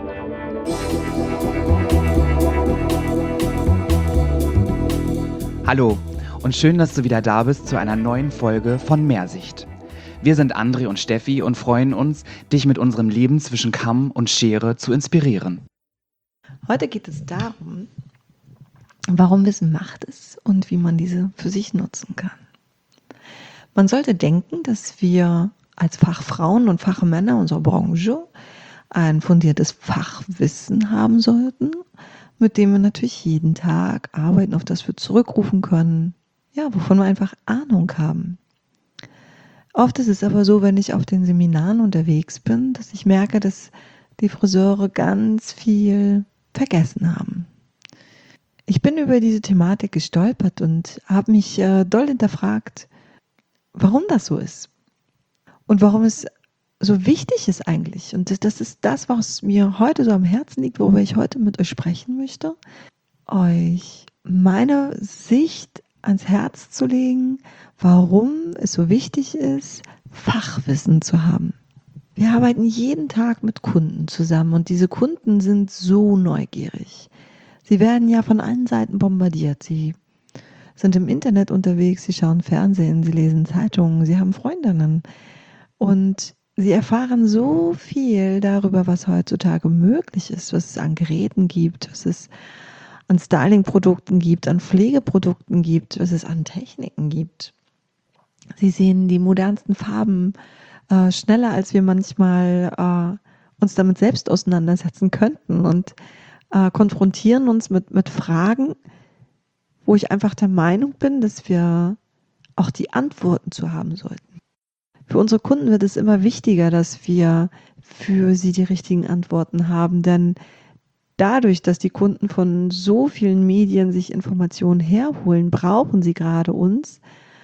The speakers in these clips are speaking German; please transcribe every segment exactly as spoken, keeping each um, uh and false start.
Hallo und schön, dass du wieder da bist zu einer neuen Folge von Mehrsicht. Wir sind André und Steffi und freuen uns, dich mit unserem Leben zwischen Kamm und Schere zu inspirieren. Heute geht es darum, warum Wissen Macht ist und wie man diese für sich nutzen kann. Man sollte denken, dass wir als Fachfrauen und Fachmänner unserer Branche ein fundiertes Fachwissen haben sollten, mit dem wir natürlich jeden Tag arbeiten, auf das wir zurückrufen können, ja, wovon wir einfach Ahnung haben. Oft ist es aber so, wenn ich auf den Seminaren unterwegs bin, dass ich merke, dass die Friseure ganz viel vergessen haben. Ich bin über diese Thematik gestolpert und habe mich äh, doll hinterfragt, warum das so ist und warum es so wichtig ist eigentlich. Und das ist das, was mir heute so am Herzen liegt, worüber ich heute mit euch sprechen möchte, euch meine Sicht ans Herz zu legen, warum es so wichtig ist, Fachwissen zu haben. Wir arbeiten jeden Tag mit Kunden zusammen und diese Kunden sind so neugierig. Sie werden ja von allen Seiten bombardiert. Sie sind im Internet unterwegs, sie schauen Fernsehen, sie lesen Zeitungen, sie haben Freundinnen und sie erfahren so viel darüber, was heutzutage möglich ist, was es an Geräten gibt, was es an Styling-Produkten gibt, an Pflegeprodukten gibt, was es an Techniken gibt. Sie sehen die modernsten Farben äh, schneller, als wir manchmal äh, uns damit selbst auseinandersetzen könnten und äh, konfrontieren uns mit, mit Fragen, wo ich einfach der Meinung bin, dass wir auch die Antworten zu haben sollten. Für unsere Kunden wird es immer wichtiger, dass wir für sie die richtigen Antworten haben, denn dadurch, dass die Kunden von so vielen Medien sich Informationen herholen, brauchen sie gerade uns,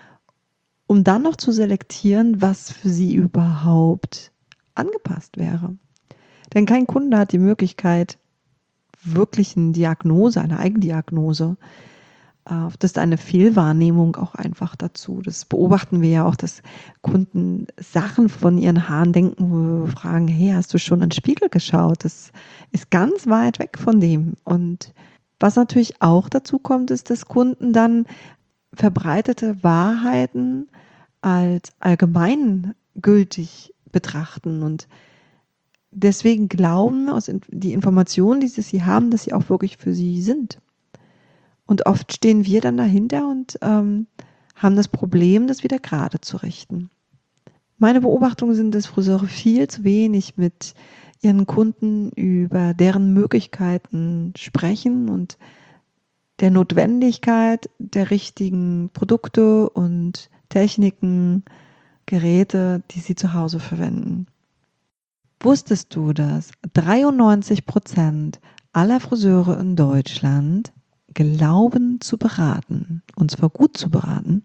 um dann noch zu selektieren, was für sie überhaupt angepasst wäre. Denn kein Kunde hat die Möglichkeit, wirklich eine Diagnose, eine Eigendiagnose. Das ist eine Fehlwahrnehmung auch einfach dazu. Das beobachten wir ja auch, dass Kunden Sachen von ihren Haaren denken, wo wir fragen, hey, hast du schon in den Spiegel geschaut? Das ist ganz weit weg von dem. Und was natürlich auch dazu kommt, ist, dass Kunden dann verbreitete Wahrheiten als allgemeingültig betrachten und deswegen glauben, aus die Informationen, die sie haben, dass sie auch wirklich für sie sind. Und oft stehen wir dann dahinter und ähm, haben das Problem, das wieder gerade zu richten. Meine Beobachtungen sind, dass Friseure viel zu wenig mit ihren Kunden über deren Möglichkeiten sprechen und der Notwendigkeit der richtigen Produkte und Techniken, Geräte, die sie zu Hause verwenden. Wusstest du, dass dreiundneunzig Prozent aller Friseure in Deutschland glauben zu beraten, und zwar gut zu beraten?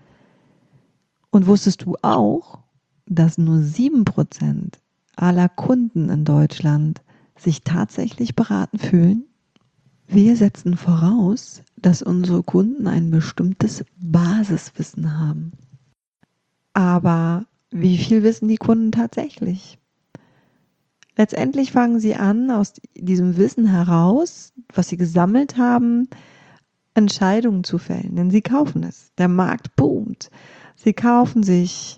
Und wusstest du auch, dass nur sieben Prozent aller Kunden in Deutschland sich tatsächlich beraten fühlen? Wir setzen voraus, dass unsere Kunden ein bestimmtes Basiswissen haben. Aber wie viel wissen die Kunden tatsächlich? Letztendlich fangen sie an, aus diesem Wissen heraus, was sie gesammelt haben, Entscheidungen zu fällen, denn sie kaufen es. Der Markt boomt. Sie kaufen sich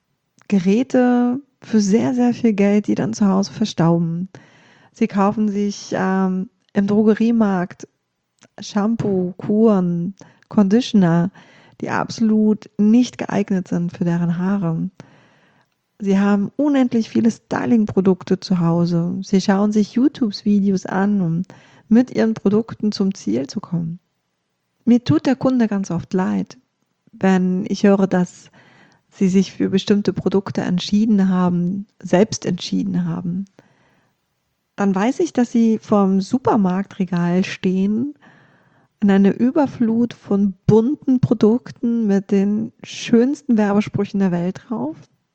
Geräte für sehr, sehr viel Geld, die dann zu Hause verstauben. Sie kaufen sich ähm, im Drogeriemarkt Shampoo, Kuren, Conditioner, die absolut nicht geeignet sind für deren Haare. Sie haben unendlich viele Styling-Produkte zu Hause. Sie schauen sich YouTube-Videos an, um mit ihren Produkten zum Ziel zu kommen. Mir tut der Kunde ganz oft leid, wenn ich höre, dass sie sich für bestimmte Produkte entschieden haben, selbst entschieden haben. Dann weiß ich, dass sie vorm Supermarktregal stehen, in einer Überflut von bunten Produkten mit den schönsten Werbesprüchen der Welt drauf.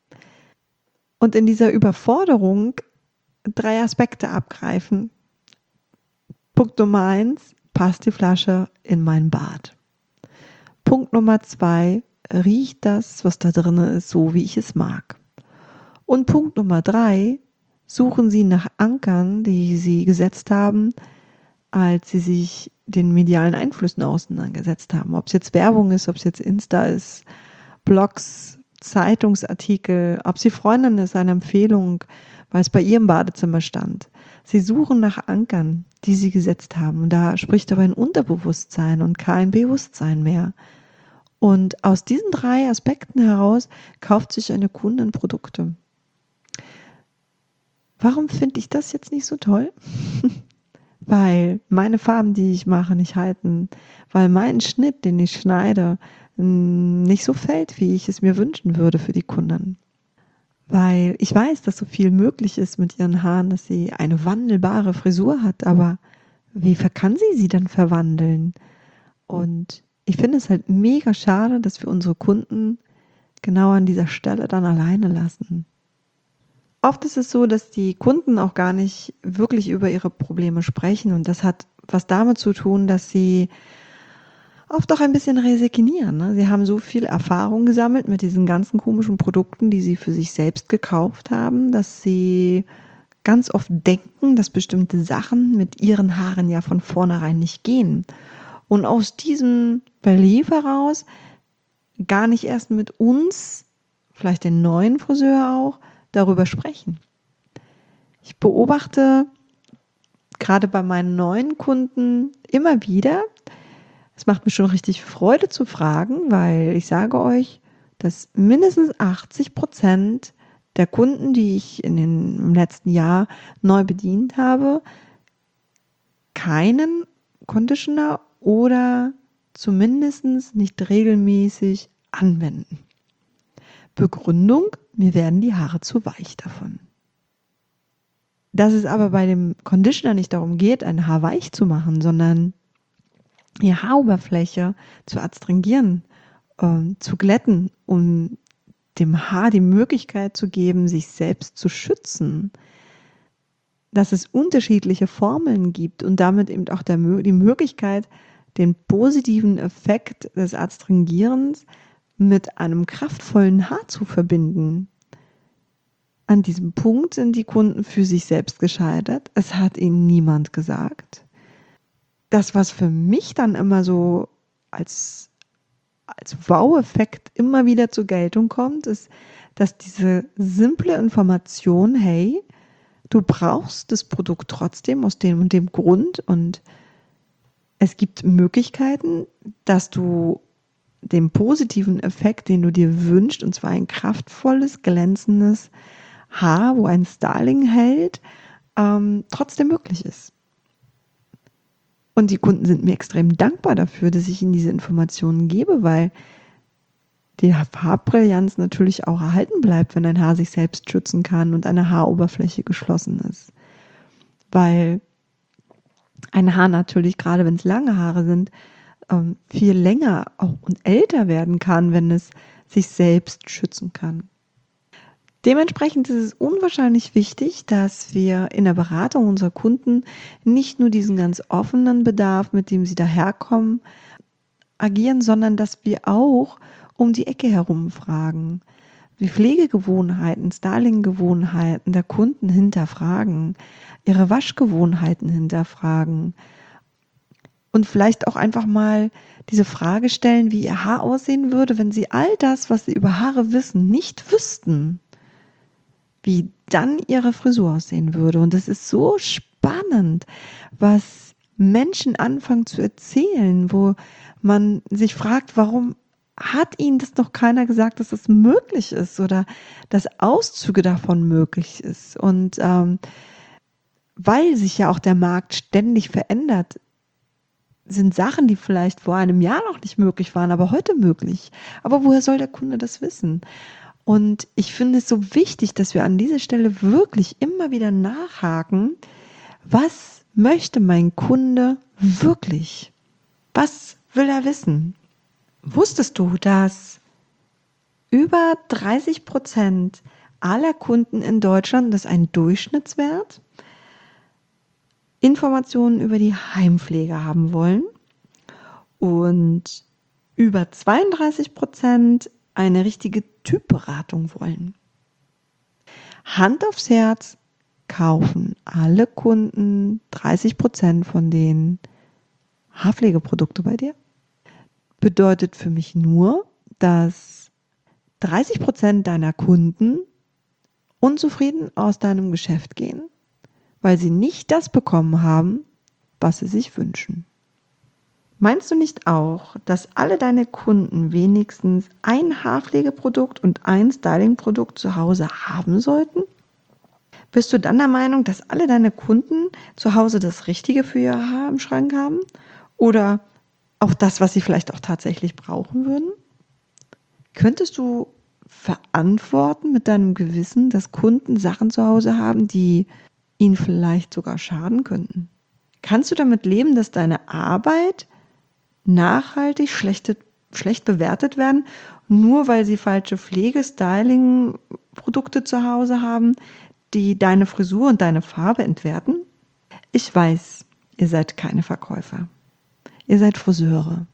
Und in dieser Überforderung drei Aspekte abgreifen. Punkt Nummer eins, passt die Flasche in mein Bad. Punkt Nummer zwei, riecht das, was da drin ist, so wie ich es mag. Und Punkt Nummer drei, suchen sie nach Ankern, die sie gesetzt haben, als sie sich den medialen Einflüssen auseinandergesetzt haben. Ob es jetzt Werbung ist, ob es jetzt Insta ist, Blogs, Zeitungsartikel, ob sie Freundin ist, eine Empfehlung, weil es bei ihr im Badezimmer stand. Sie suchen nach Ankern, die sie gesetzt haben. Und da spricht aber ein Unterbewusstsein und kein Bewusstsein mehr. Und aus diesen drei Aspekten heraus kauft sich eine Kundin Produkte. Warum finde ich das jetzt nicht so toll? Weil meine Farben, die ich mache, nicht halten. Weil mein Schnitt, den ich schneide, nicht so fällt, wie ich es mir wünschen würde für die Kunden. Weil ich weiß, dass so viel möglich ist mit ihren Haaren, dass sie eine wandelbare Frisur hat. Aber wie kann sie sie dann verwandeln? Und ich finde es halt mega schade, dass wir unsere Kunden genau an dieser Stelle dann alleine lassen. Oft ist es so, dass die Kunden auch gar nicht wirklich über ihre Probleme sprechen und das hat was damit zu tun, dass sie oft auch ein bisschen resignieren. Ne? Sie haben so viel Erfahrung gesammelt mit diesen ganzen komischen Produkten, die sie für sich selbst gekauft haben, dass sie ganz oft denken, dass bestimmte Sachen mit ihren Haaren ja von vornherein nicht gehen. Und aus diesem Belief heraus gar nicht erst mit uns, vielleicht den neuen Friseur auch, darüber sprechen. Ich beobachte gerade bei meinen neuen Kunden immer wieder, es macht mir schon richtig Freude zu fragen, weil ich sage euch, dass mindestens achtzig Prozent der Kunden, die ich in den, im letzten Jahr neu bedient habe, keinen Conditioner oder zumindest nicht regelmäßig anwenden. Begründung, mir werden die Haare zu weich davon. Dass es aber bei dem Conditioner nicht darum geht, ein Haar weich zu machen, sondern die Haaroberfläche zu adstringieren, äh, zu glätten, um dem Haar die Möglichkeit zu geben, sich selbst zu schützen. Dass es unterschiedliche Formeln gibt und damit eben auch der, die Möglichkeit, den positiven Effekt des Adstringierens mit einem kraftvollen Haar zu verbinden. An diesem Punkt sind die Kunden für sich selbst gescheitert. Es hat ihnen niemand gesagt. Das, was für mich dann immer so als, als Wow-Effekt immer wieder zur Geltung kommt, ist, dass diese simple Information, hey, du brauchst das Produkt trotzdem aus dem und dem Grund und es gibt Möglichkeiten, dass du den positiven Effekt, den du dir wünschst, und zwar ein kraftvolles, glänzendes Haar, wo ein Styling hält, ähm, trotzdem möglich ist. Und die Kunden sind mir extrem dankbar dafür, dass ich ihnen diese Informationen gebe, weil die Farbbrillanz natürlich auch erhalten bleibt, wenn ein Haar sich selbst schützen kann und eine Haaroberfläche geschlossen ist. Weil ein Haar natürlich, gerade wenn es lange Haare sind, viel länger auch und älter werden kann, wenn es sich selbst schützen kann. Dementsprechend ist es unwahrscheinlich wichtig, dass wir in der Beratung unserer Kunden nicht nur diesen ganz offenen Bedarf, mit dem sie daherkommen, agieren, sondern dass wir auch um die Ecke herum fragen, die Pflegegewohnheiten, Stylinggewohnheiten der Kunden hinterfragen, ihre Waschgewohnheiten hinterfragen und vielleicht auch einfach mal diese Frage stellen, wie ihr Haar aussehen würde, wenn sie all das, was sie über Haare wissen, nicht wüssten, wie dann ihre Frisur aussehen würde. Und es ist so spannend, was Menschen anfangen zu erzählen, wo man sich fragt, warum hat ihnen das noch keiner gesagt, dass das möglich ist oder dass Auszüge davon möglich ist. Und ähm, weil sich ja auch der Markt ständig verändert, sind Sachen, die vielleicht vor einem Jahr noch nicht möglich waren, aber heute möglich. Aber woher soll der Kunde das wissen? Und ich finde es so wichtig, dass wir an dieser Stelle wirklich immer wieder nachhaken, was möchte mein Kunde wirklich? Was will er wissen? Wusstest du, dass über dreißig Prozent aller Kunden in Deutschland, das ist ein Durchschnittswert, Informationen über die Heimpflege haben wollen und über zweiunddreißig Prozent eine richtige Typberatung wollen? Hand aufs Herz, kaufen alle Kunden dreißig Prozent von den Haarpflegeprodukte bei dir? Bedeutet für mich nur, dass dreißig Prozent deiner Kunden unzufrieden aus deinem Geschäft gehen, weil sie nicht das bekommen haben, was sie sich wünschen. Meinst du nicht auch, dass alle deine Kunden wenigstens ein Haarpflegeprodukt und ein Stylingprodukt zu Hause haben sollten? Bist du dann der Meinung, dass alle deine Kunden zu Hause das Richtige für ihr Haar im Schrank haben? Oder auch das, was sie vielleicht auch tatsächlich brauchen würden? Könntest du verantworten mit deinem Gewissen, dass Kunden Sachen zu Hause haben, die ihnen vielleicht sogar schaden könnten? Kannst du damit leben, dass deine Arbeit nachhaltig schlechte, schlecht bewertet werden, nur weil sie falsche Pflege-, Styling-Produkte zu Hause haben, die deine Frisur und deine Farbe entwerten? Ich weiß, ihr seid keine Verkäufer. Ihr seid Friseure.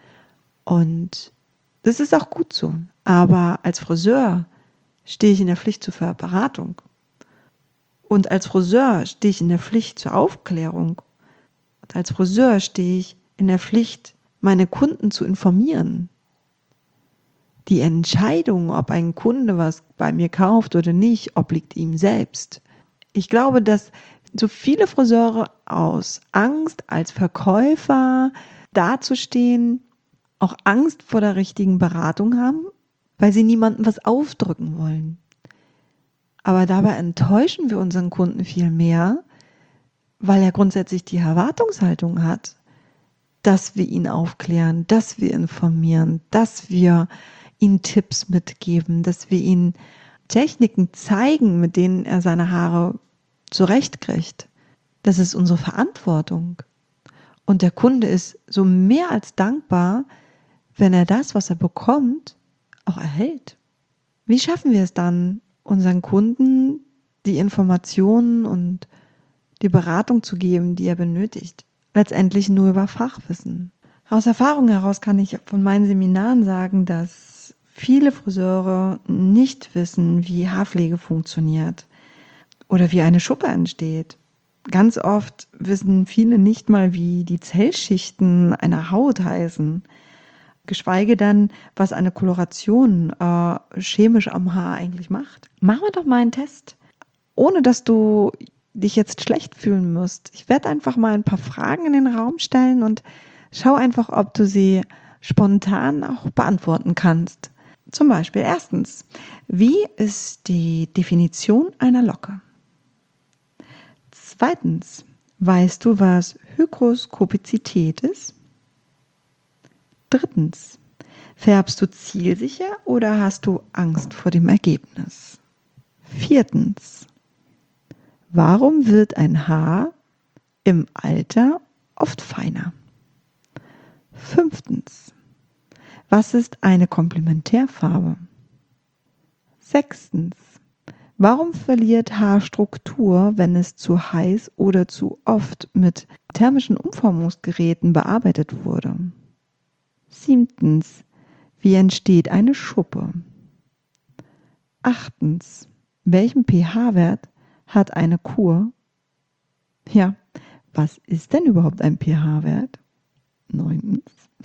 Und das ist auch gut so. Aber als Friseur stehe ich in der Pflicht zur Beratung. Und als Friseur stehe ich in der Pflicht zur Aufklärung. Und als Friseur stehe ich in der Pflicht, meine Kunden zu informieren. Die Entscheidung, ob ein Kunde was bei mir kauft oder nicht, obliegt ihm selbst. Ich glaube, dass so viele Friseure aus Angst, als Verkäufer dazustehen, auch Angst vor der richtigen Beratung haben, weil sie niemandem was aufdrücken wollen. Aber dabei enttäuschen wir unseren Kunden viel mehr, weil er grundsätzlich die Erwartungshaltung hat, dass wir ihn aufklären, dass wir informieren, dass wir ihm Tipps mitgeben, dass wir ihm Techniken zeigen, mit denen er seine Haare zurechtkriegt. Das ist unsere Verantwortung. Und der Kunde ist so mehr als dankbar, wenn er das, was er bekommt, auch erhält. Wie schaffen wir es dann, unseren Kunden die Informationen und die Beratung zu geben, die er benötigt? Letztendlich nur über Fachwissen. Aus Erfahrung heraus kann ich von meinen Seminaren sagen, dass viele Friseure nicht wissen, wie Haarpflege funktioniert oder wie eine Schuppe entsteht. Ganz oft wissen viele nicht mal, wie die Zellschichten einer Haut heißen, geschweige denn, was eine Koloration äh, chemisch am Haar eigentlich macht. Machen wir doch mal einen Test, ohne dass du dich jetzt schlecht fühlen musst. Ich werde einfach mal ein paar Fragen in den Raum stellen und schau einfach, ob du sie spontan auch beantworten kannst. Zum Beispiel erstens, wie ist die Definition einer Locke? Zweitens, weißt du, was Hygroskopizität ist? Drittens, färbst du zielsicher oder hast du Angst vor dem Ergebnis? Viertens, warum wird ein Haar im Alter oft feiner? Fünftens, was ist eine Komplementärfarbe? Sechstens, warum verliert Haarstruktur, wenn es zu heiß oder zu oft mit thermischen Umformungsgeräten bearbeitet wurde? Siebtens, wie entsteht eine Schuppe? Achtens, welchen pH-Wert hat eine Kur? Ja, was ist denn überhaupt ein pH-Wert? Neuntens,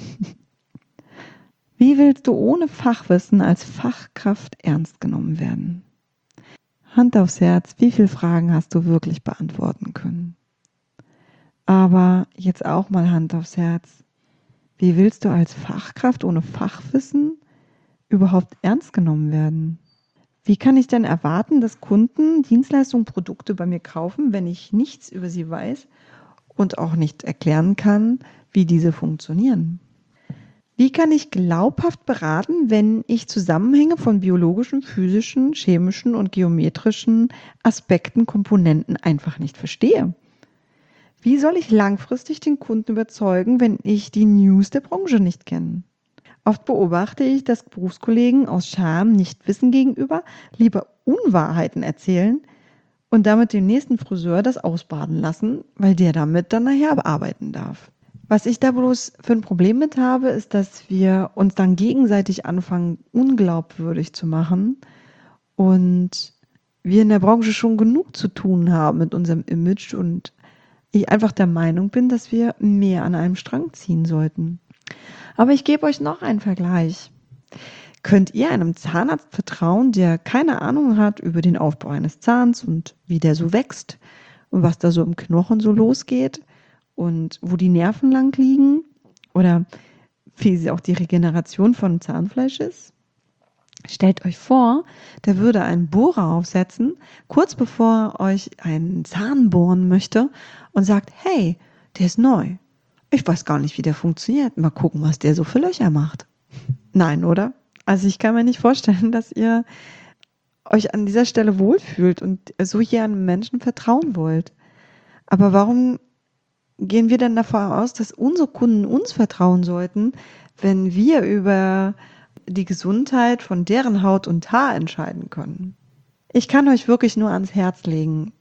wie willst du ohne Fachwissen als Fachkraft ernst genommen werden? Hand aufs Herz, wie viele Fragen hast du wirklich beantworten können? Aber jetzt auch mal Hand aufs Herz. Wie willst du als Fachkraft ohne Fachwissen überhaupt ernst genommen werden? Wie kann ich denn erwarten, dass Kunden Dienstleistungen, Produkte bei mir kaufen, wenn ich nichts über sie weiß und auch nicht erklären kann, wie diese funktionieren? Wie kann ich glaubhaft beraten, wenn ich Zusammenhänge von biologischen, physischen, chemischen und geometrischen Aspekten, Komponenten einfach nicht verstehe? Wie soll ich langfristig den Kunden überzeugen, wenn ich die News der Branche nicht kenne? Oft beobachte ich, dass Berufskollegen aus Scham, Nichtwissen gegenüber lieber Unwahrheiten erzählen und damit den nächsten Friseur das ausbaden lassen, weil der damit dann nachher bearbeiten darf. Was ich da bloß für ein Problem mit habe, ist, dass wir uns dann gegenseitig anfangen, unglaubwürdig zu machen und wir in der Branche schon genug zu tun haben mit unserem Image und ich einfach der Meinung bin, dass wir mehr an einem Strang ziehen sollten. Aber ich gebe euch noch einen Vergleich. Könnt ihr einem Zahnarzt vertrauen, der keine Ahnung hat über den Aufbau eines Zahns und wie der so wächst und was da so im Knochen so losgeht und wo die Nerven lang liegen oder wie auch die Regeneration von Zahnfleisch ist? Stellt euch vor, der würde einen Bohrer aufsetzen, kurz bevor euch einen Zahn bohren möchte und sagt, hey, der ist neu. Ich weiß gar nicht, wie der funktioniert. Mal gucken, was der so für Löcher macht. Nein, oder? Also ich kann mir nicht vorstellen, dass ihr euch an dieser Stelle wohlfühlt und so hier einem Menschen vertrauen wollt. Aber warum gehen wir denn davon aus, dass unsere Kunden uns vertrauen sollten, wenn wir über die Gesundheit von deren Haut und Haar entscheiden können? Ich kann euch wirklich nur ans Herz legen.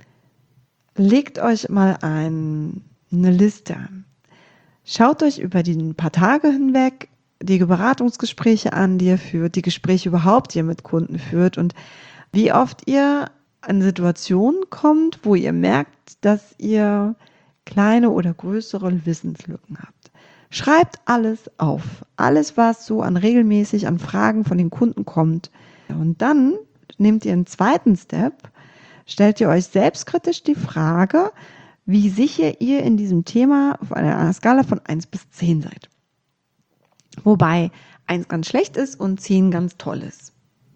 Legt euch mal ein, eine Liste. Schaut euch über die paar Tage hinweg die Beratungsgespräche an, die ihr führt, die Gespräche überhaupt, die ihr mit Kunden führt und wie oft ihr an Situationen kommt, wo ihr merkt, dass ihr kleine oder größere Wissenslücken habt. Schreibt alles auf. Alles, was so an regelmäßig an Fragen von den Kunden kommt. Und dann nehmt ihr einen zweiten Step, stellt ihr euch selbstkritisch die Frage, wie sicher ihr in diesem Thema auf einer Skala von eins bis zehn seid. Wobei eins ganz schlecht ist und zehn ganz toll ist.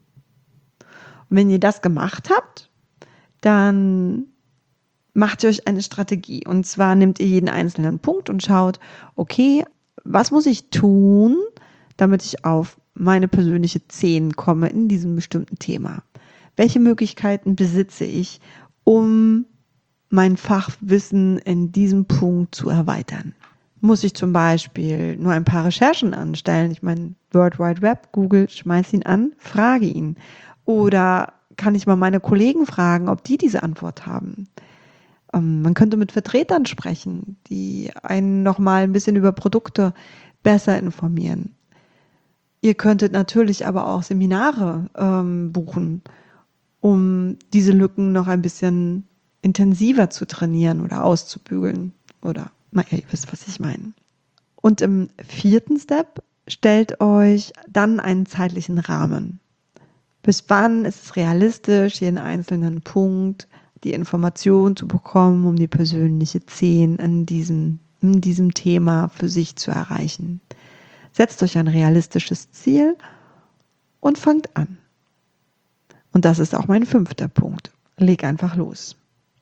Und wenn ihr das gemacht habt, dann macht ihr euch eine Strategie. Und zwar nehmt ihr jeden einzelnen Punkt und schaut, okay, was muss ich tun, damit ich auf meine persönliche zehn komme in diesem bestimmten Thema? Welche Möglichkeiten besitze ich, um mein Fachwissen in diesem Punkt zu erweitern? Muss ich zum Beispiel nur ein paar Recherchen anstellen? Ich meine, World Wide Web, Google, schmeiß ihn an, frage ihn. Oder kann ich mal meine Kollegen fragen, ob die diese Antwort haben? Man könnte mit Vertretern sprechen, die einen nochmal ein bisschen über Produkte besser informieren. Ihr könntet natürlich aber auch Seminare ähm, buchen, um diese Lücken noch ein bisschen intensiver zu trainieren oder auszubügeln. Oder, na, ihr wisst, was ich meine. Und im vierten Step stellt euch dann einen zeitlichen Rahmen. Bis wann ist es realistisch, jeden einzelnen Punkt die Information zu bekommen, um die persönliche zehn in diesem, in diesem Thema für sich zu erreichen. Setzt euch ein realistisches Ziel und fangt an. Und das ist auch mein fünfter Punkt. Leg einfach los.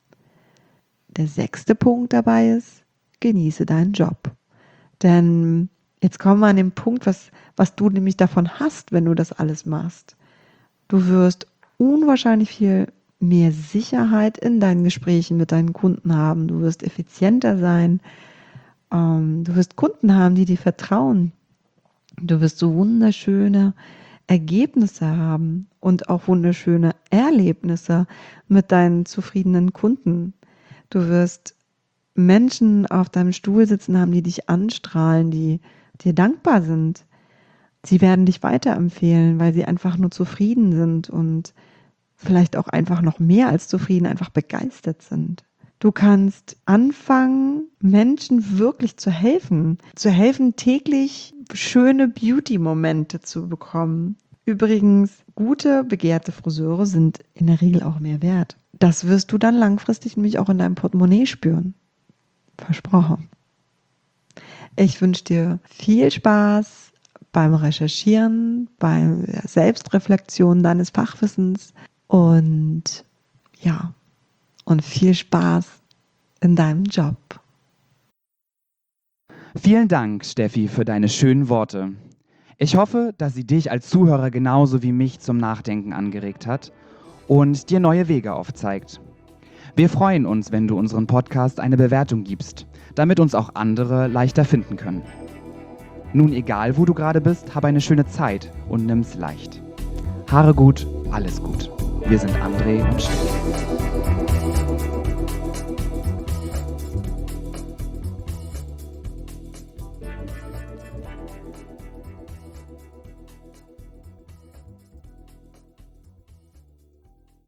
Der sechste Punkt dabei ist, genieße deinen Job. Denn jetzt kommen wir an den Punkt, was, was du nämlich davon hast, wenn du das alles machst. Du wirst unwahrscheinlich viel mehr Sicherheit in deinen Gesprächen mit deinen Kunden haben. Du wirst effizienter sein. Ähm, du wirst Kunden haben, die dir vertrauen. Du wirst so wunderschöne Ergebnisse haben und auch wunderschöne Erlebnisse mit deinen zufriedenen Kunden. Du wirst Menschen auf deinem Stuhl sitzen haben, die dich anstrahlen, die dir dankbar sind. Sie werden dich weiterempfehlen, weil sie einfach nur zufrieden sind und vielleicht auch einfach noch mehr als zufrieden, einfach begeistert sind. Du kannst anfangen, Menschen wirklich zu helfen, zu helfen, täglich schöne Beauty-Momente zu bekommen. Übrigens, gute, begehrte Friseure sind in der Regel auch mehr wert. Das wirst du dann langfristig nämlich auch in deinem Portemonnaie spüren. Versprochen. Ich wünsche dir viel Spaß beim Recherchieren, bei der Selbstreflexion deines Fachwissens und ja, und viel Spaß in deinem Job. Vielen Dank, Steffi, für deine schönen Worte. Ich hoffe, dass sie dich als Zuhörer genauso wie mich zum Nachdenken angeregt hat und dir neue Wege aufzeigt. Wir freuen uns, wenn du unseren Podcast eine Bewertung gibst, damit uns auch andere leichter finden können. Nun, egal wo du gerade bist, hab eine schöne Zeit und nimm's leicht. Haare gut, alles gut. Wir sind André und Steffi.